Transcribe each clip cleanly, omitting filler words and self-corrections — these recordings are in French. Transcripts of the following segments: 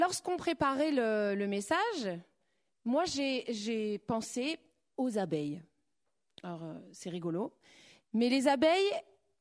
Lorsqu'on préparait le message, moi j'ai pensé aux abeilles. Alors c'est rigolo, mais les abeilles,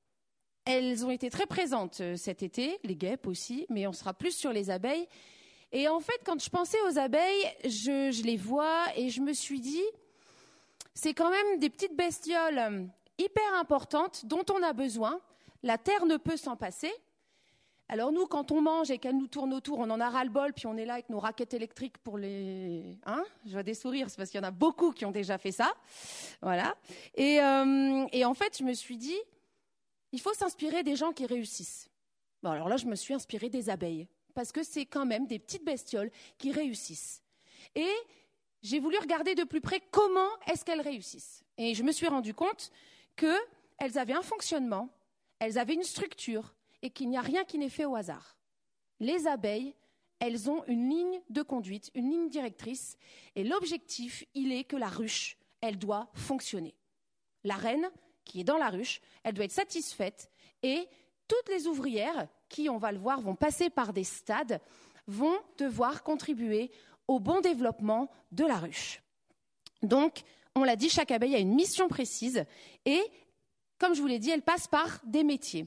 elles ont été très présentes cet été, les guêpes aussi, mais on sera plus sur les abeilles. Et en fait, quand je pensais aux abeilles, je les vois et je me suis dit, c'est quand même des petites bestioles hyper importantes dont on a besoin. La terre ne peut s'en passer. Alors nous, quand on mange et qu'elle nous tourne autour, on en a ras-le-bol, puis on est là avec nos raquettes électriques pour les... Je vois des sourires, c'est parce qu'il y en a beaucoup qui ont déjà fait ça. Voilà. Et en fait, je me suis dit, il faut s'inspirer des gens qui réussissent. Bon, alors là, je me suis inspirée des abeilles, parce que c'est quand même des petites bestioles qui réussissent. Et j'ai voulu regarder de plus près comment est-ce qu'elles réussissent. Et je me suis rendu compte qu'elles avaient un fonctionnement, elles avaient une structure, et qu'il n'y a rien qui n'est fait au hasard. Les abeilles, elles ont une ligne de conduite, une ligne directrice, et l'objectif, il est que la ruche, elle doit fonctionner. La reine, qui est dans la ruche, elle doit être satisfaite, et toutes les ouvrières, qui, on va le voir, vont passer par des stades, vont devoir contribuer au bon développement de la ruche. Donc, on l'a dit, chaque abeille a une mission précise, et, comme je vous l'ai dit, elle passe par des métiers.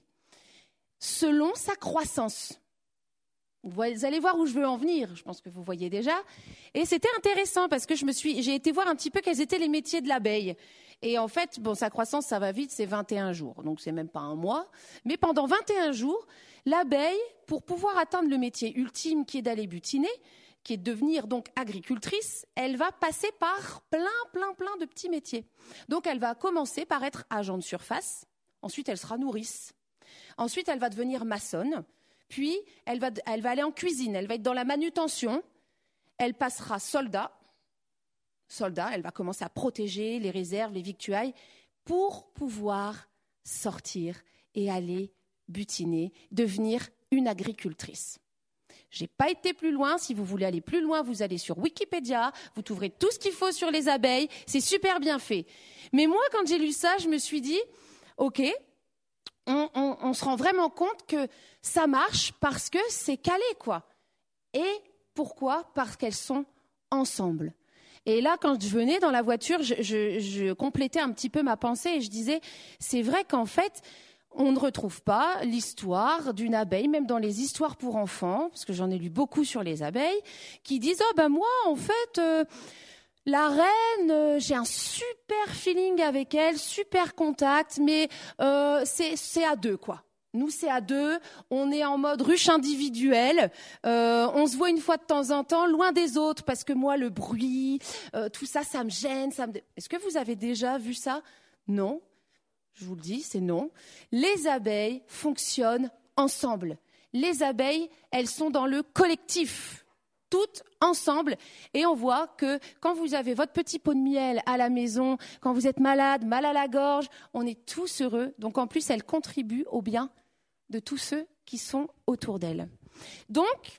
Selon sa croissance. Vous allez voir où je veux en venir, je pense que vous voyez déjà. Et c'était intéressant parce que j'ai été voir un petit peu quels étaient les métiers de l'abeille. Et en fait, sa croissance, ça va vite, c'est 21 jours. Donc, c'est même pas un mois. Mais pendant 21 jours, l'abeille, pour pouvoir atteindre le métier ultime qui est d'aller butiner, qui est de devenir donc agricultrice, elle va passer par plein de petits métiers. Donc, elle va commencer par être agent de surface. Ensuite, elle sera nourrice. Ensuite, elle va devenir maçonne, puis elle va aller en cuisine, elle va être dans la manutention, elle passera soldat, elle va commencer à protéger les réserves, les victuailles, pour pouvoir sortir et aller butiner, devenir une agricultrice. Je n'ai pas été plus loin, si vous voulez aller plus loin, vous allez sur Wikipédia, vous trouverez tout ce qu'il faut sur les abeilles, c'est super bien fait. Mais moi, quand j'ai lu ça, je me suis dit, ok, on se rend vraiment compte que ça marche parce que c'est calé, quoi. Et pourquoi ? Parce qu'elles sont ensemble. Et là, quand je venais dans la voiture, je complétais un petit peu ma pensée et je disais, c'est vrai qu'en fait, on ne retrouve pas l'histoire d'une abeille, même dans les histoires pour enfants, parce que j'en ai lu beaucoup sur les abeilles, qui disent, moi, en fait... la reine, j'ai un super feeling avec elle, super contact, mais c'est à deux, quoi. Nous, c'est à deux, on est en mode ruche individuelle, on se voit une fois de temps en temps, loin des autres, parce que moi, le bruit, tout ça, ça me gêne. Est-ce que vous avez déjà vu ça ? Non, je vous le dis, c'est non. Les abeilles fonctionnent ensemble. Les abeilles, elles sont dans le collectif. Toutes ensemble, et on voit que quand vous avez votre petit pot de miel à la maison, quand vous êtes malade, mal à la gorge, on est tous heureux. Donc en plus, elle contribue au bien de tous ceux qui sont autour d'elle. Donc,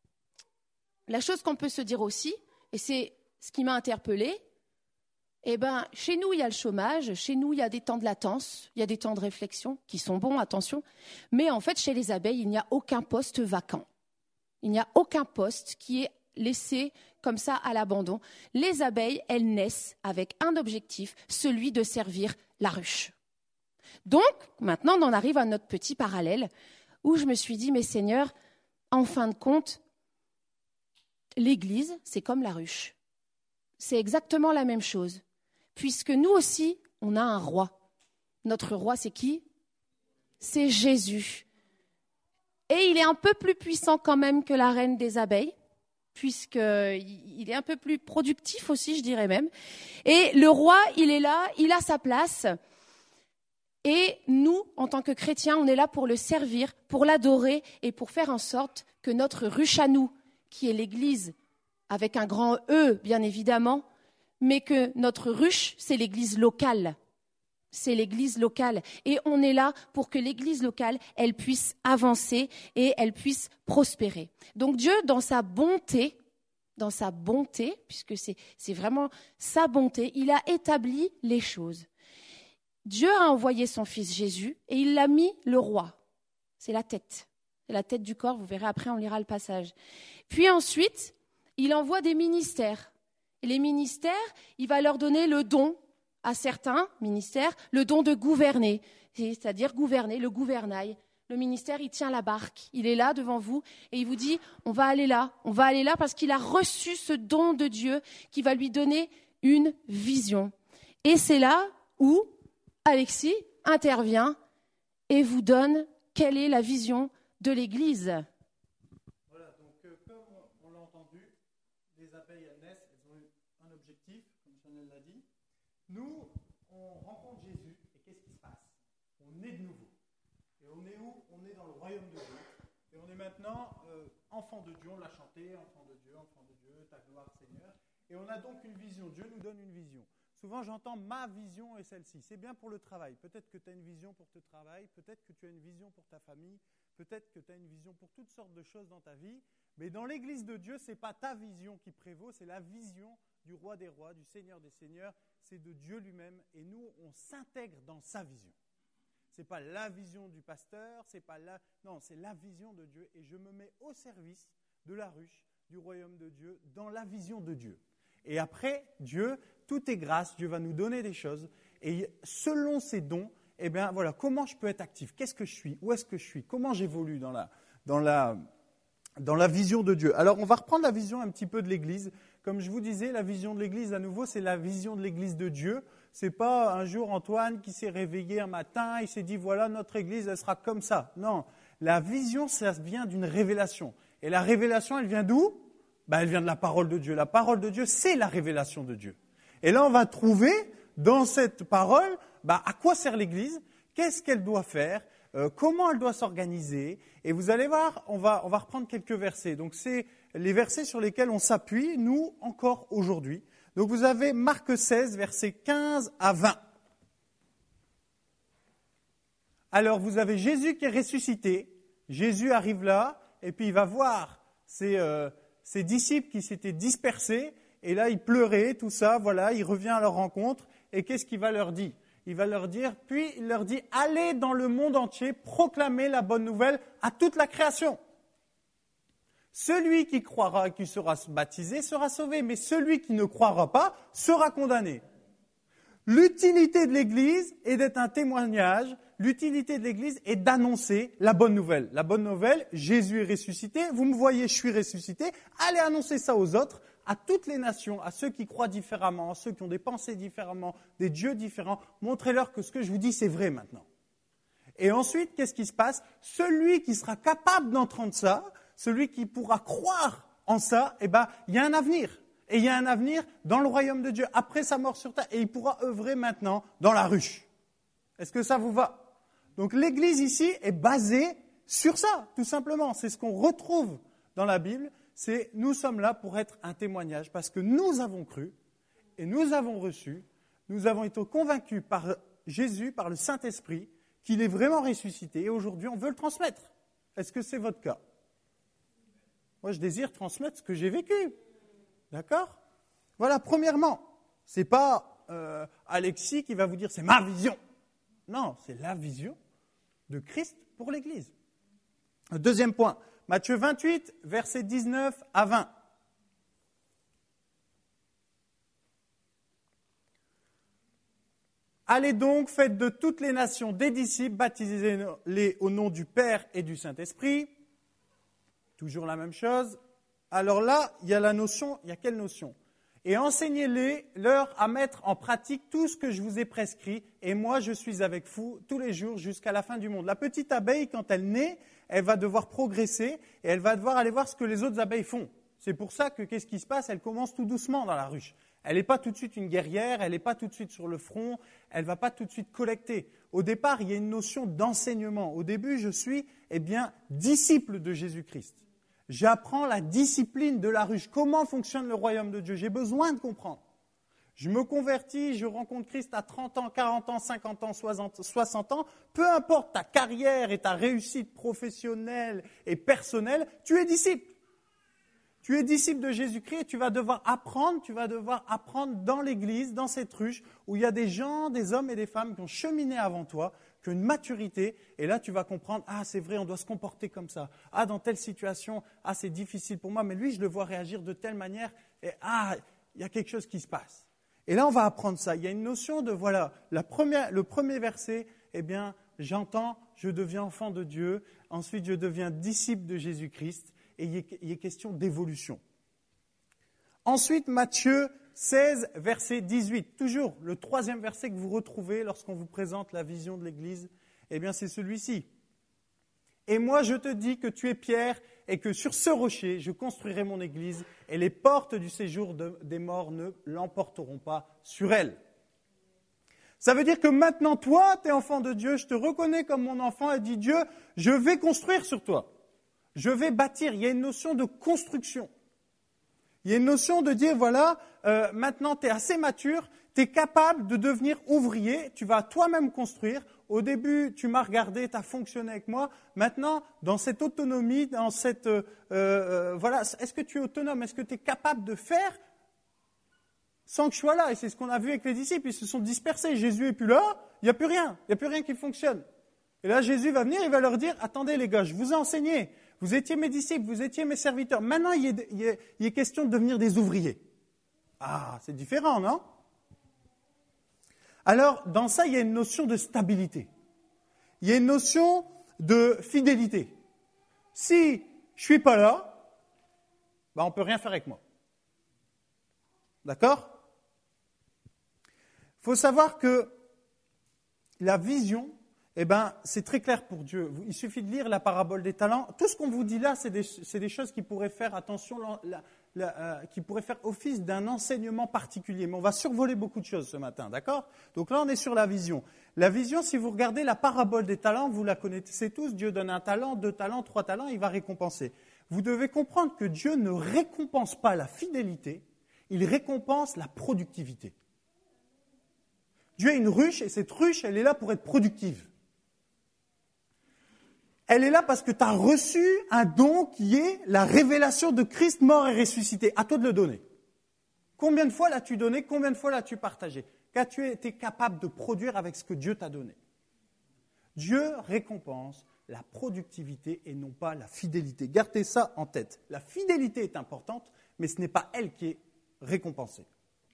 la chose qu'on peut se dire aussi, et c'est ce qui m'a interpellée, chez nous, il y a le chômage, chez nous, il y a des temps de latence, il y a des temps de réflexion qui sont bons, attention, mais en fait, chez les abeilles, il n'y a aucun poste vacant. Il n'y a aucun poste qui est laissé comme ça à l'abandon. Les abeilles, elles naissent avec un objectif, celui de servir la ruche. Donc, maintenant, on en arrive à notre petit parallèle où je me suis dit, mais Seigneur, en fin de compte, l'Église, c'est comme la ruche. C'est exactement la même chose. Puisque nous aussi, on a un roi. Notre roi, c'est qui ? C'est Jésus. Et il est un peu plus puissant quand même que la reine des abeilles, puisqu'il est un peu plus productif aussi, je dirais même. Et le roi, il est là, il a sa place. Et nous, en tant que chrétiens, on est là pour le servir, pour l'adorer et pour faire en sorte que notre ruche à nous, qui est l'Église, avec un grand E, bien évidemment, mais que notre ruche, c'est l'Église locale. C'est l'Église locale. Et on est là pour que l'Église locale, elle puisse avancer et elle puisse prospérer. Donc Dieu, dans sa bonté, puisque c'est vraiment sa bonté, il a établi les choses. Dieu a envoyé son fils Jésus et il l'a mis le roi. C'est la tête. C'est la tête du corps, vous verrez après, on lira le passage. Puis ensuite, il envoie des ministères. Et les ministères, il va leur donner le don, à certains ministères, le don de gouverner, c'est-à-dire gouverner, le gouvernail. Le ministère, il tient la barque, il est là devant vous et il vous dit, on va aller là parce qu'il a reçu ce don de Dieu qui va lui donner une vision. Et c'est là où Alexis intervient et vous donne quelle est la vision de l'Église. Voilà, donc comme on l'a entendu, les abeilles elles naissent, elles ont un objectif, comme Chanel l'a dit. Nous, on rencontre Jésus et qu'est-ce qui se passe? On est de nouveau. Et on est où? On est dans le royaume de Dieu. Et on est maintenant enfant de Dieu, on l'a chanté, enfant de Dieu, ta gloire Seigneur. Et on a donc une vision, Dieu nous donne une vision. Souvent j'entends ma vision est celle-ci, c'est bien pour le travail. Peut-être que tu as une vision pour ton travail, peut-être que tu as une vision pour ta famille, peut-être que tu as une vision pour toutes sortes de choses dans ta vie. Mais dans l'église de Dieu, ce n'est pas ta vision qui prévaut, c'est la vision du roi des rois, du Seigneur des seigneurs, c'est de Dieu lui-même. Et nous, on s'intègre dans sa vision. Ce n'est pas la vision du pasteur, non, c'est la vision de Dieu. Et je me mets au service de la ruche, du royaume de Dieu, dans la vision de Dieu. Et après, Dieu, tout est grâce, Dieu va nous donner des choses. Et selon ses dons, eh bien, voilà, comment je peux être actif? Qu'est-ce que je suis? Où est-ce que je suis? Comment j'évolue dans la vision de Dieu? Alors, on va reprendre la vision un petit peu de l'Église. Comme je vous disais, la vision de l'Église, à nouveau, c'est la vision de l'Église de Dieu. C'est pas un jour Antoine qui s'est réveillé un matin, il s'est dit, voilà, notre Église, elle sera comme ça. Non, la vision, ça vient d'une révélation. Et la révélation, elle vient d'où? Elle vient de la parole de Dieu. La parole de Dieu, c'est la révélation de Dieu. Et là, on va trouver dans cette parole, à quoi sert l'Église? Qu'est-ce qu'elle doit faire? Comment elle doit s'organiser? Et vous allez voir, on va reprendre quelques versets. Donc, c'est les versets sur lesquels on s'appuie, nous, encore aujourd'hui. Donc, vous avez Marc 16, versets 15 à 20. Alors, vous avez Jésus qui est ressuscité. Jésus arrive là, et puis il va voir ses disciples qui s'étaient dispersés. Et là, il pleurait, tout ça, voilà, il revient à leur rencontre. Et qu'est-ce qu'il va leur dire? Il va leur dire, puis il leur dit, allez dans le monde entier, proclamez la bonne nouvelle à toute la création. Celui qui croira, qui sera baptisé, sera sauvé, mais celui qui ne croira pas sera condamné. L'utilité de l'Église est d'être un témoignage, l'utilité de l'Église est d'annoncer la bonne nouvelle. La bonne nouvelle, Jésus est ressuscité, vous me voyez, je suis ressuscité, allez annoncer ça aux autres, à toutes les nations, à ceux qui croient différemment, à ceux qui ont des pensées différemment, des dieux différents, montrez-leur que ce que je vous dis, c'est vrai maintenant. Et ensuite, qu'est-ce qui se passe? Celui qui sera capable d'entendre ça, celui qui pourra croire en ça, il y a un avenir. Et il y a un avenir dans le royaume de Dieu, après sa mort sur terre, et il pourra œuvrer maintenant dans la ruche. Est-ce que ça vous va? Donc l'Église ici est basée sur ça, tout simplement. C'est ce qu'on retrouve dans la Bible. C'est nous sommes là pour être un témoignage parce que nous avons cru et nous avons reçu, nous avons été convaincus par Jésus, par le Saint-Esprit, qu'il est vraiment ressuscité et aujourd'hui on veut le transmettre. Est-ce que c'est votre cas? Moi je désire transmettre ce que j'ai vécu. D'accord? Voilà, premièrement, ce n'est pas Alexis qui va vous dire c'est ma vision. Non, c'est la vision de Christ pour l'Église. Deuxième point. Matthieu 28, versets 19 à 20. Allez donc, faites de toutes les nations des disciples, baptisez-les au nom du Père et du Saint-Esprit. Toujours la même chose. Alors là, il y a la notion, il y a quelle notion? Et enseignez-leur à mettre en pratique tout ce que je vous ai prescrit, et moi je suis avec vous tous les jours jusqu'à la fin du monde. La petite abeille, quand elle naît, elle va devoir progresser et elle va devoir aller voir ce que les autres abeilles font. C'est pour ça que qu'est-ce qui se passe? Elle commence tout doucement dans la ruche. Elle n'est pas tout de suite une guerrière, elle n'est pas tout de suite sur le front, elle ne va pas tout de suite collecter. Au départ, il y a une notion d'enseignement. Au début, je suis, disciple de Jésus-Christ. J'apprends la discipline de la ruche. Comment fonctionne le royaume de Dieu? J'ai besoin de comprendre. Je me convertis, je rencontre Christ à 30 ans, 40 ans, 50 ans, 60 ans. Peu importe ta carrière et ta réussite professionnelle et personnelle, tu es disciple. Tu es disciple de Jésus-Christ et tu vas devoir apprendre dans l'Église, dans cette ruche, où il y a des gens, des hommes et des femmes qui ont cheminé avant toi, qu'une maturité. Et là, tu vas comprendre, ah, c'est vrai, on doit se comporter comme ça. Ah, dans telle situation, ah, c'est difficile pour moi, mais lui, je le vois réagir de telle manière. Et ah, il y a quelque chose qui se passe. Et là, on va apprendre ça. Il y a une notion de, voilà, le premier verset, eh bien, j'entends, je deviens enfant de Dieu. Ensuite, je deviens disciple de Jésus-Christ. Et il est question d'évolution. Ensuite, Matthieu 16, verset 18. Toujours le troisième verset que vous retrouvez lorsqu'on vous présente la vision de l'Église, eh bien, c'est celui-ci. Et moi, je te dis que tu es Pierre et que sur ce rocher, je construirai mon Église et les portes du séjour des morts ne l'emporteront pas sur elle. Ça veut dire que maintenant, toi, tu es enfant de Dieu, je te reconnais comme mon enfant et dis Dieu, je vais construire sur toi. Je vais bâtir. Il y a une notion de construction. Il y a une notion de dire, voilà, maintenant tu es assez mature, tu es capable de devenir ouvrier, tu vas toi-même construire. Au début, tu m'as regardé, tu as fonctionné avec moi. Maintenant, dans cette autonomie, dans cette... voilà, est-ce que tu es autonome? Est-ce que tu es capable de faire sans que je sois là? Et c'est ce qu'on a vu avec les disciples, ils se sont dispersés. Jésus n'est plus là, il n'y a plus rien qui fonctionne. Et là, Jésus va venir, il va leur dire, attendez les gars, je vous ai enseigné. Vous étiez mes disciples, vous étiez mes serviteurs. Maintenant, il est question de devenir des ouvriers. Ah, c'est différent, non? Alors, dans ça, il y a une notion de stabilité. Il y a une notion de fidélité. Si je ne suis pas là, on ne peut rien faire avec moi. D'accord? Il faut savoir que la vision, c'est très clair pour Dieu. Il suffit de lire la parabole des talents. Tout ce qu'on vous dit là, c'est des choses qui pourraient faire, qui pourraient faire office d'un enseignement particulier. Mais on va survoler beaucoup de choses ce matin, d'accord? Donc là, on est sur la vision. La vision, si vous regardez la parabole des talents, vous la connaissez tous. Dieu donne 1 talent, 2 talents, 3 talents, il va récompenser. Vous devez comprendre que Dieu ne récompense pas la fidélité, il récompense la productivité. Dieu a une ruche et cette ruche, elle est là pour être productive. Elle est là parce que tu as reçu un don qui est la révélation de Christ mort et ressuscité. À toi de le donner. Combien de fois l'as-tu donné? Combien de fois l'as-tu partagé? Qu'as-tu été capable de produire avec ce que Dieu t'a donné? Dieu récompense la productivité et non pas la fidélité. Gardez ça en tête. La fidélité est importante, mais ce n'est pas elle qui est récompensée.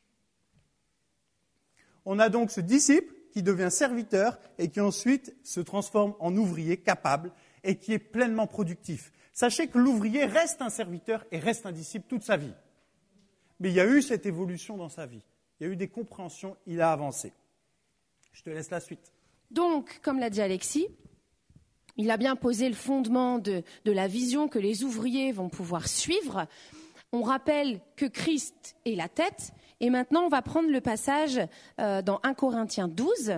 On a donc ce disciple qui devient serviteur et qui ensuite se transforme en ouvrier capable et qui est pleinement productif. Sachez que l'ouvrier reste un serviteur et reste un disciple toute sa vie. Mais il y a eu cette évolution dans sa vie. Il y a eu des compréhensions, il a avancé. Je te laisse la suite. Donc, comme l'a dit Alexis, il a bien posé le fondement de la vision que les ouvriers vont pouvoir suivre. On rappelle que Christ est la tête. Et maintenant, on va prendre le passage dans 1 Corinthiens 12.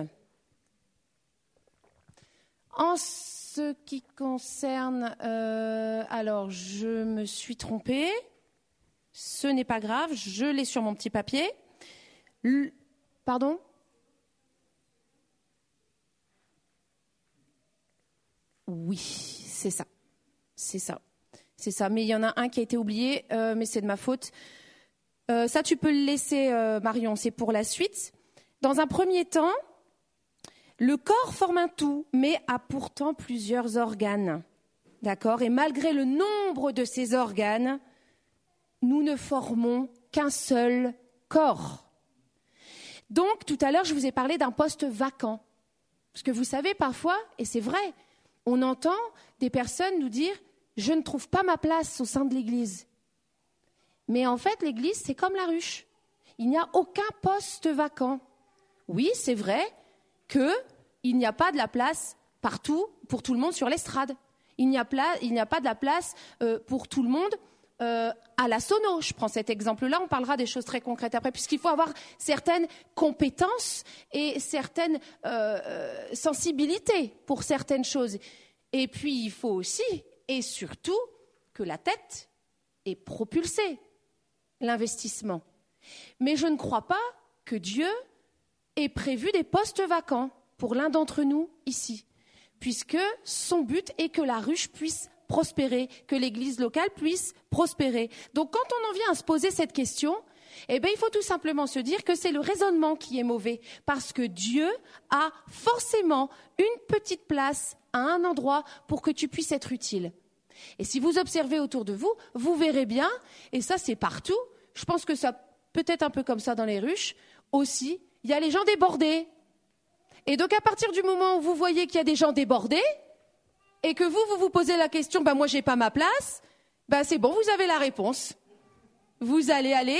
En ce qui concerne... alors, je me suis trompée. Ce n'est pas grave, je l'ai sur mon petit papier. Pardon ? Oui, c'est ça. C'est ça. Mais il y en a un qui a été oublié, mais c'est de ma faute. Ça, tu peux le laisser, Marion, c'est pour la suite. Dans un premier temps, le corps forme un tout, mais a pourtant plusieurs organes. D'accord ? Et malgré le nombre de ces organes, nous ne formons qu'un seul corps. Donc, tout à l'heure, je vous ai parlé d'un poste vacant. Parce que vous savez, parfois, et c'est vrai, on entend des personnes nous dire « Je ne trouve pas ma place au sein de l'Église ». Mais en fait, l'Église, c'est comme la ruche. Il n'y a aucun poste vacant. Oui, c'est vrai qu'il n'y a pas de la place partout pour tout le monde sur l'estrade. Il n'y a pas de la place pour tout le monde à la sono. Je prends cet exemple-là, on parlera des choses très concrètes après, puisqu'il faut avoir certaines compétences et certaines sensibilités pour certaines choses. Et puis, il faut aussi, et surtout, que la tête est propulsée. L'investissement. Mais je ne crois pas que Dieu ait prévu des postes vacants pour l'un d'entre nous ici, puisque son but est que la ruche puisse prospérer, que l'église locale puisse prospérer. Donc quand on en vient à se poser cette question, Eh bien, il faut tout simplement se dire que c'est le raisonnement qui est mauvais, parce que Dieu a forcément une petite place à un endroit pour que tu puisses être utile. Et si vous observez autour de vous, vous verrez bien, et ça c'est partout, je pense que ça peut être un peu comme ça dans les ruches, aussi, il y a les gens débordés. Et donc à partir du moment où vous voyez qu'il y a des gens débordés, et que vous vous posez la question, moi j'ai pas ma place, c'est bon, vous avez la réponse. Vous allez aller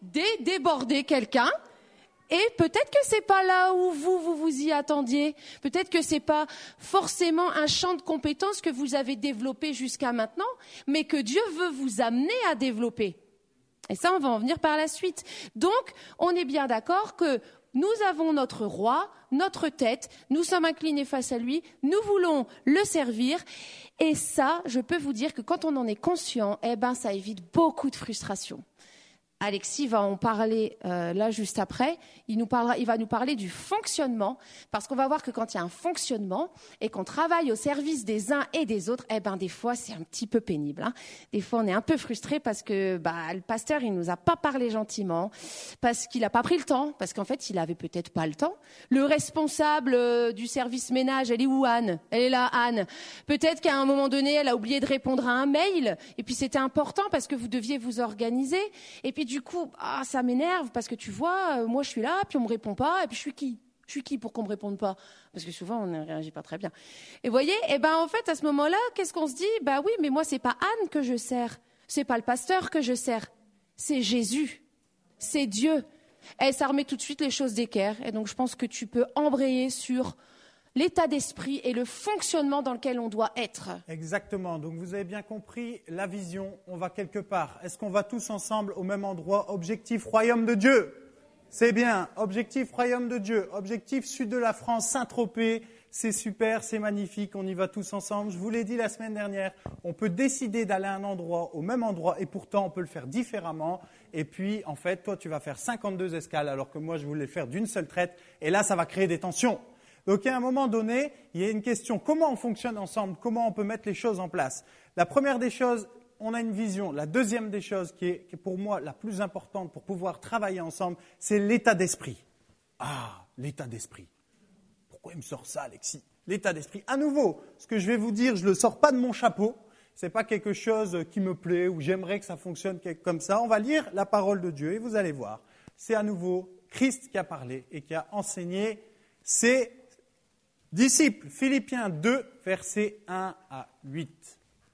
déborder quelqu'un, et peut-être que c'est pas là où vous y attendiez. Peut-être que c'est pas forcément un champ de compétences que vous avez développé jusqu'à maintenant, mais que Dieu veut vous amener à développer. Et ça, on va en venir par la suite. Donc, on est bien d'accord que nous avons notre roi, notre tête, nous sommes inclinés face à lui, nous voulons le servir. Et ça, je peux vous dire que quand on en est conscient, ça évite beaucoup de frustration. Alexis va en parler là juste après. Il va nous parler du fonctionnement, parce qu'on va voir que quand il y a un fonctionnement et qu'on travaille au service des uns et des autres, des fois c'est un petit peu pénible. Des fois on est un peu frustré parce que le pasteur il nous a pas parlé gentiment, parce qu'il a pas pris le temps, parce qu'en fait il avait peut-être pas le temps. Le responsable du service ménage, elle est où Anne ? Elle est là Anne. Peut-être qu'à un moment donné elle a oublié de répondre à un mail, et puis c'était important parce que vous deviez vous organiser, et puis du coup, ça m'énerve parce que tu vois, moi je suis là, puis on me répond pas, et puis je suis qui ? Je suis qui pour qu'on me réponde pas ? Parce que souvent on ne réagit pas très bien. Et vous voyez, en fait à ce moment-là, qu'est-ce qu'on se dit ? Oui, mais moi c'est pas Anne que je sers, c'est pas le pasteur que je sers, c'est Jésus, c'est Dieu. Et ça remet tout de suite les choses d'équerre. Et donc je pense que tu peux embrayer sur l'état d'esprit et le fonctionnement dans lequel on doit être. Exactement. Donc vous avez bien compris la vision. On va quelque part. Est-ce qu'on va tous ensemble au même endroit ? Objectif royaume de Dieu. C'est bien. Objectif royaume de Dieu. Objectif sud de la France, Saint-Tropez. C'est super, c'est magnifique. On y va tous ensemble. Je vous l'ai dit la semaine dernière. On peut décider d'aller à un endroit, au même endroit, et pourtant on peut le faire différemment. Et puis, en fait, toi, tu vas faire 52 escales, alors que moi, je voulais le faire d'une seule traite. Et là, ça va créer des tensions. Donc, à un moment donné, il y a une question. Comment on fonctionne ensemble ? Comment on peut mettre les choses en place ? La première des choses, on a une vision. La deuxième des choses, qui est pour moi la plus importante pour pouvoir travailler ensemble, c'est l'état d'esprit. Ah, l'état d'esprit. Pourquoi il me sort ça, Alexis ? L'état d'esprit. À nouveau, ce que je vais vous dire, je ne le sors pas de mon chapeau. Ce n'est pas quelque chose qui me plaît ou j'aimerais que ça fonctionne comme ça. On va lire la parole de Dieu et vous allez voir. C'est à nouveau Christ qui a parlé et qui a enseigné ses disciples. Philippiens 2, versets 1 à 8.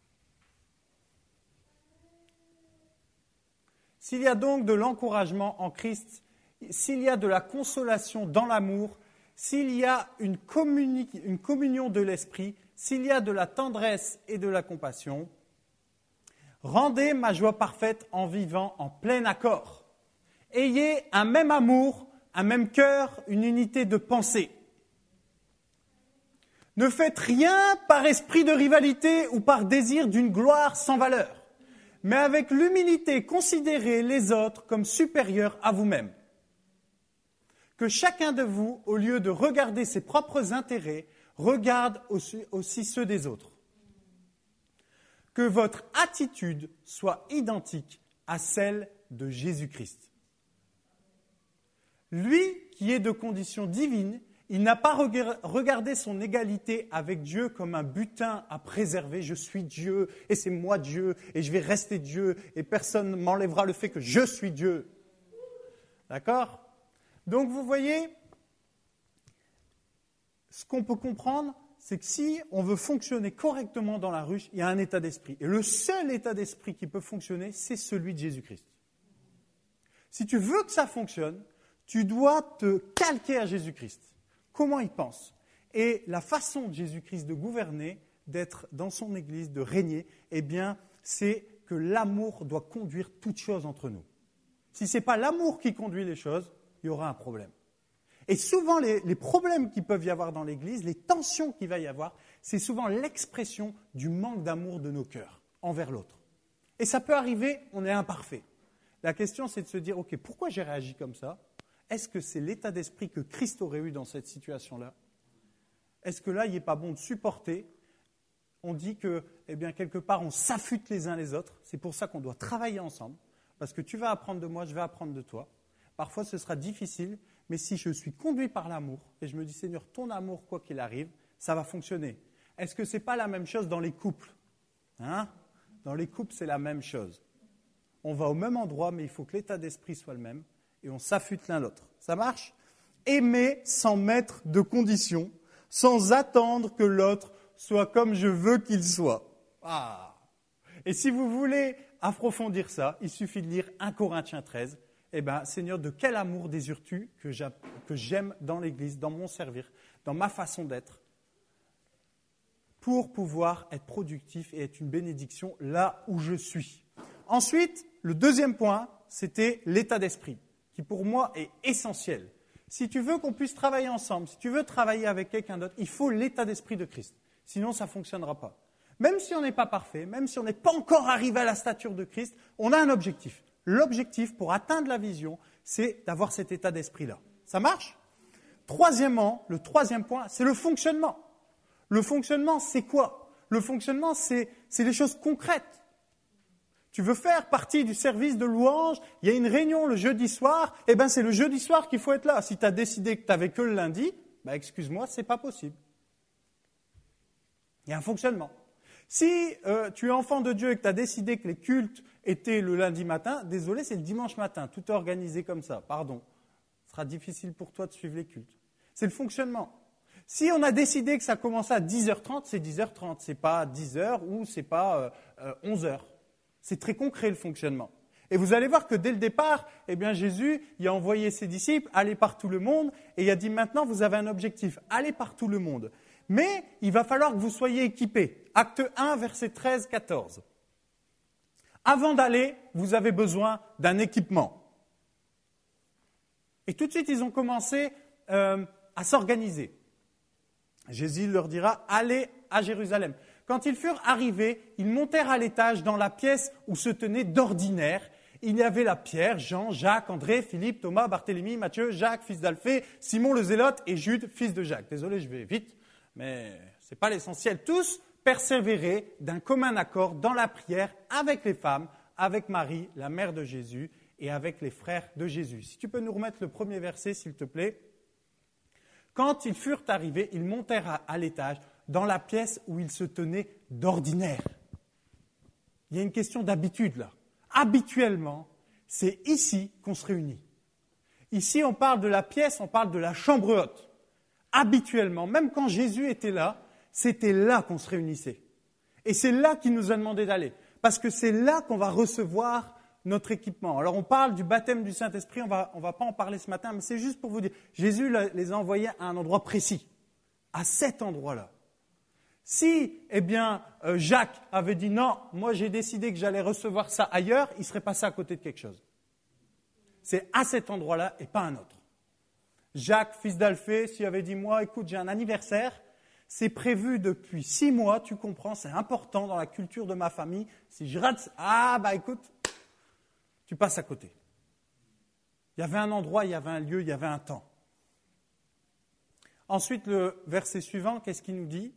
S'il y a donc de l'encouragement en Christ, s'il y a de la consolation dans l'amour, s'il y a une communion de l'esprit, s'il y a de la tendresse et de la compassion, rendez ma joie parfaite en vivant en plein accord. Ayez un même amour, un même cœur, une unité de pensée. Ne faites rien par esprit de rivalité ou par désir d'une gloire sans valeur, mais avec l'humilité, considérez les autres comme supérieurs à vous-même. Que chacun de vous, au lieu de regarder ses propres intérêts, regarde aussi ceux des autres. Que votre attitude soit identique à celle de Jésus-Christ. Lui qui est de condition divine, il n'a pas regardé son égalité avec Dieu comme un butin à préserver. Je suis Dieu et c'est moi Dieu et je vais rester Dieu et personne ne m'enlèvera le fait que je suis Dieu. D'accord ? Donc vous voyez, ce qu'on peut comprendre, c'est que si on veut fonctionner correctement dans la ruche, il y a un état d'esprit. Et le seul état d'esprit qui peut fonctionner, c'est celui de Jésus-Christ. Si tu veux que ça fonctionne, tu dois te calquer à Jésus-Christ. Comment il pense ? Et la façon de Jésus-Christ de gouverner, d'être dans son Église, de régner, eh bien, c'est que l'amour doit conduire toutes choses entre nous. Si ce n'est pas l'amour qui conduit les choses, il y aura un problème. Et souvent, les problèmes qu'il peut y avoir dans l'Église, les tensions qu'il va y avoir, c'est souvent l'expression du manque d'amour de nos cœurs envers l'autre. Et ça peut arriver, on est imparfait. La question, c'est de se dire, ok, pourquoi j'ai réagi comme ça ? Est-ce que c'est l'état d'esprit que Christ aurait eu dans cette situation-là ? Est-ce que là, il n'est pas bon de supporter ? On dit que, quelque part, on s'affûte les uns les autres. C'est pour ça qu'on doit travailler ensemble. parce que tu vas apprendre de moi, je vais apprendre de toi. Parfois, ce sera difficile, mais si je suis conduit par l'amour, et je me dis, Seigneur, ton amour, quoi qu'il arrive, ça va fonctionner. Est-ce que ce n'est pas la même chose dans les couples ? Dans les couples, c'est la même chose. On va au même endroit, mais il faut que l'état d'esprit soit le même, et on s'affûte l'un l'autre. Ça marche ? Aimer sans mettre de conditions, sans attendre que l'autre soit comme je veux qu'il soit. Et si vous voulez approfondir ça, il suffit de lire 1 Corinthiens 13. Seigneur, de quel amour désires-tu que j'aime dans l'Église, dans mon servir, dans ma façon d'être, pour pouvoir être productif et être une bénédiction là où je suis. Ensuite, le deuxième point, c'était l'état d'esprit, qui pour moi est essentiel. Si tu veux qu'on puisse travailler ensemble, si tu veux travailler avec quelqu'un d'autre, il faut l'état d'esprit de Christ. Sinon, ça ne fonctionnera pas. Même si on n'est pas parfait, même si on n'est pas encore arrivé à la stature de Christ, on a un objectif. L'objectif pour atteindre la vision, c'est d'avoir cet état d'esprit-là. Ça marche ? Troisièmement, le troisième point, c'est le fonctionnement. Le fonctionnement, c'est quoi ? Le fonctionnement, c'est les choses concrètes. Tu veux faire partie du service de louange, il y a une réunion le jeudi soir, c'est le jeudi soir qu'il faut être là. Si tu as décidé que tu n'avais que le lundi, excuse-moi, ce n'est pas possible. Il y a un fonctionnement. Si tu es enfant de Dieu et que tu as décidé que les cultes étaient le lundi matin, désolé, c'est le dimanche matin. Tout est organisé comme ça, pardon. Ce sera difficile pour toi de suivre les cultes. C'est le fonctionnement. Si on a décidé que ça commençait à 10h30, c'est 10h30. Ce n'est pas 10h ou ce n'est pas 11h. C'est très concret le fonctionnement. Et vous allez voir que dès le départ, Jésus il a envoyé ses disciples, aller par tout le monde, et il a dit maintenant vous avez un objectif, allez par tout le monde. Mais il va falloir que vous soyez équipés. Acte 1, verset 13-14. Avant d'aller, vous avez besoin d'un équipement. Et tout de suite, ils ont commencé à s'organiser. Jésus leur dira, allez à Jérusalem. Quand ils furent arrivés, ils montèrent à l'étage dans la pièce où se tenait d'ordinaire. Il y avait là Pierre, Jean, Jacques, André, Philippe, Thomas, Barthélemy, Matthieu, Jacques, fils d'Alphée, Simon le Zélote et Jude, fils de Jacques. Désolé, je vais vite, mais ce n'est pas l'essentiel. Tous persévéraient d'un commun accord dans la prière avec les femmes, avec Marie, la mère de Jésus, et avec les frères de Jésus. Si tu peux nous remettre le premier verset, s'il te plaît. Quand ils furent arrivés, ils montèrent à l'étage, dans la pièce où ils se tenaient d'ordinaire. Il y a une question d'habitude là. Habituellement, c'est ici qu'on se réunit. Ici, on parle de la pièce, on parle de la chambre haute. Habituellement, même quand Jésus était là, c'était là qu'on se réunissait. Et c'est là qu'il nous a demandé d'aller. Parce que c'est là qu'on va recevoir notre équipement. Alors on parle du baptême du Saint-Esprit, on va pas en parler ce matin, mais c'est juste pour vous dire, Jésus les a envoyés à un endroit précis, à cet endroit-là. Si, Jacques avait dit non, moi j'ai décidé que j'allais recevoir ça ailleurs, il serait passé à côté de quelque chose. C'est à cet endroit-là et pas un autre. Jacques, fils d'Alphée, s'il avait dit moi, écoute, j'ai un anniversaire, c'est prévu depuis 6 mois, tu comprends, c'est important dans la culture de ma famille. Si je rate, écoute, tu passes à côté. Il y avait un endroit, il y avait un lieu, il y avait un temps. Ensuite, le verset suivant, qu'est-ce qu'il nous dit ?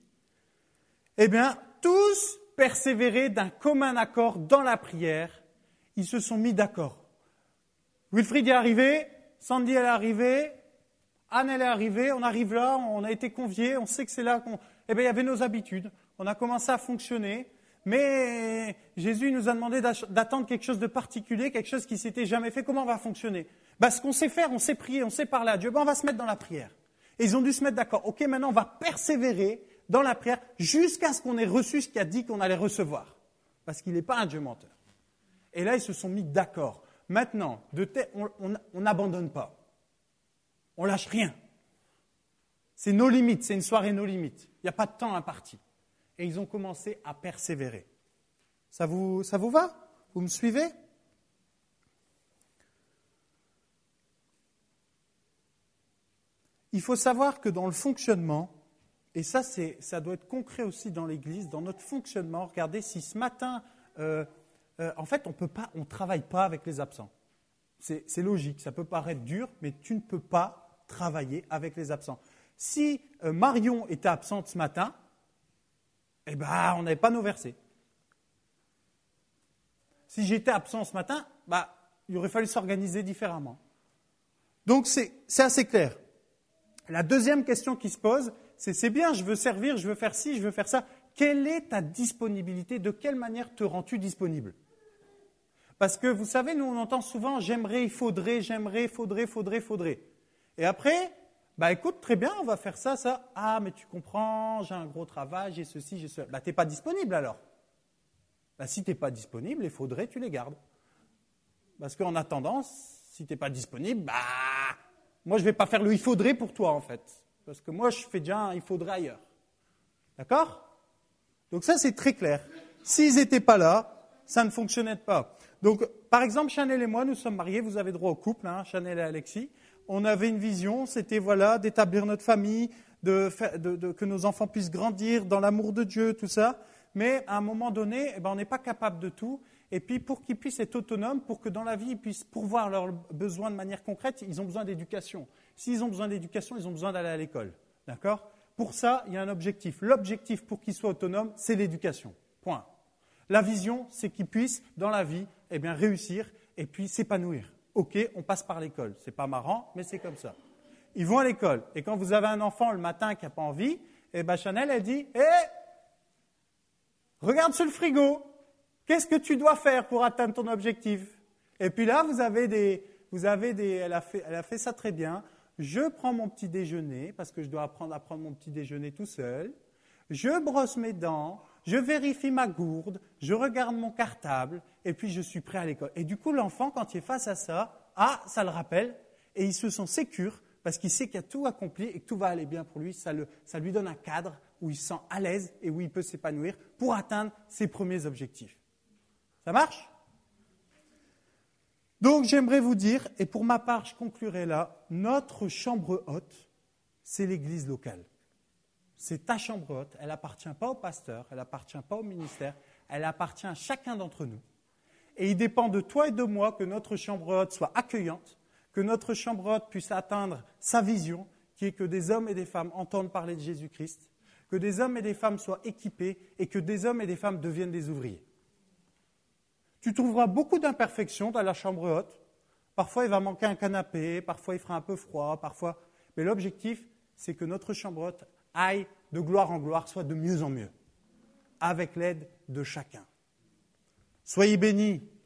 Tous persévéraient d'un commun accord dans la prière. Ils se sont mis d'accord. Wilfried est arrivé, Sandy elle est arrivée, Anne elle est arrivée, on arrive là, on a été conviés, on sait que c'est là qu'on... il y avait nos habitudes, on a commencé à fonctionner, mais Jésus nous a demandé d'attendre quelque chose de particulier, quelque chose qui ne s'était jamais fait. Comment on va fonctionner ? Ce qu'on sait faire, on sait prier, on sait parler à Dieu, on va se mettre dans la prière. Et ils ont dû se mettre d'accord. Ok, maintenant on va persévérer dans la prière jusqu'à ce qu'on ait reçu ce qu'il a dit qu'on allait recevoir. Parce qu'il n'est pas un Dieu menteur. Et là, ils se sont mis d'accord. Maintenant, on n'abandonne pas. On lâche rien. C'est nos limites, c'est une soirée nos limites. Il n'y a pas de temps imparti. Et ils ont commencé à persévérer. Ça vous va ? Vous me suivez ? Il faut savoir que dans le fonctionnement, et ça doit être concret aussi dans l'Église, dans notre fonctionnement, regardez si ce matin, en fait on ne travaille pas avec les absents. C'est logique, ça peut paraître dur, mais tu ne peux pas travailler avec les absents. Si Marion était absente ce matin, on n'avait pas nos versets. Si j'étais absent ce matin, il aurait fallu s'organiser différemment. Donc c'est assez clair. La deuxième question qui se pose, c'est bien, je veux servir, je veux faire ci, je veux faire ça. Quelle est ta disponibilité? De quelle manière te rends-tu disponible? Parce que vous savez, nous on entend souvent j'aimerais, il faudrait, j'aimerais, faudrait. Et après, écoute, très bien, on va faire ça, ça. Ah, mais tu comprends, j'ai un gros travail, j'ai ceci, j'ai cela. T'es pas disponible alors. Si t'es pas disponible, les faudrait, tu les gardes. Parce qu'en attendant, si t'es pas disponible, moi je vais pas faire le il faudrait pour toi en fait. Parce que moi je fais déjà un il faudrait ailleurs. D'accord? Donc ça c'est très clair. S'ils n'étaient pas là, ça ne fonctionnait pas. Donc par exemple, Chanel et moi, nous sommes mariés, vous avez droit au couple, Chanel et Alexis. On avait une vision, c'était d'établir notre famille, que nos enfants puissent grandir dans l'amour de Dieu, tout ça. Mais à un moment donné, on n'est pas capable de tout. Et puis pour qu'ils puissent être autonomes, pour que dans la vie ils puissent pourvoir leurs besoins de manière concrète, ils ont besoin d'éducation. S'ils ont besoin d'éducation, ils ont besoin d'aller à l'école. D'accord? Pour ça, il y a un objectif. L'objectif pour qu'ils soient autonomes, c'est l'éducation. Point. La vision, c'est qu'ils puissent, dans la vie, réussir et puis s'épanouir. Ok, on passe par l'école. C'est pas marrant, mais c'est comme ça. Ils vont à l'école. Et quand vous avez un enfant le matin qui n'a pas envie, Chanel, elle dit regarde sur le frigo. Qu'est-ce que tu dois faire pour atteindre ton objectif? Et puis là, elle a fait ça très bien. Je prends mon petit déjeuner, parce que je dois apprendre à prendre mon petit déjeuner tout seul. Je brosse mes dents, je vérifie ma gourde, je regarde mon cartable, et puis je suis prêt à l'école. Et du coup, l'enfant, quand il est face à ça, ça le rappelle, et il se sent sécure, parce qu'il sait qu'il a tout accompli et que tout va aller bien pour lui. Ça lui donne un cadre où il se sent à l'aise et où il peut s'épanouir pour atteindre ses premiers objectifs. Ça marche? Donc j'aimerais vous dire, et pour ma part je conclurai là, notre chambre haute, c'est l'église locale. C'est ta chambre haute, elle n'appartient pas au pasteur, elle n'appartient pas au ministère, elle appartient à chacun d'entre nous. Et il dépend de toi et de moi que notre chambre haute soit accueillante, que notre chambre haute puisse atteindre sa vision, qui est que des hommes et des femmes entendent parler de Jésus-Christ, que des hommes et des femmes soient équipés et que des hommes et des femmes deviennent des ouvriers. Tu trouveras beaucoup d'imperfections dans la chambre haute. Parfois, il va manquer un canapé, parfois, il fera un peu froid, parfois. Mais l'objectif, c'est que notre chambre haute aille de gloire en gloire, soit de mieux en mieux, avec l'aide de chacun. Soyez bénis.